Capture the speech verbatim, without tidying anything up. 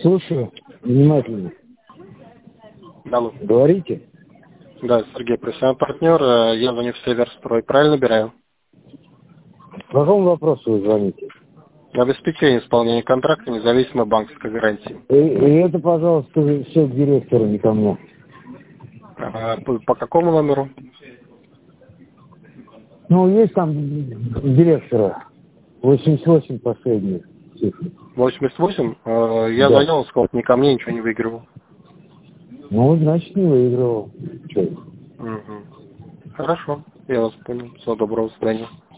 Слушаю внимательно. Алло. Говорите. Да, Сергей, профессиональный партнер. э, Я звоню в Северстрой. Правильно набираю? По какому вопросу вы звоните? Обеспечение исполнения контракта независимой банковской гарантии. И, и это, пожалуйста, все к директору, не ко мне. А, По, по какому номеру? Ну, есть там директора. восемьдесят восемь последних цифр. восемьдесят восемь? Э, Я Да. звонил, он сказал, ни ко мне ничего не выигрывал. Ну, значит, не выигрывал. Чё? Угу. Хорошо, я вас понял. Всего доброго, до свидания.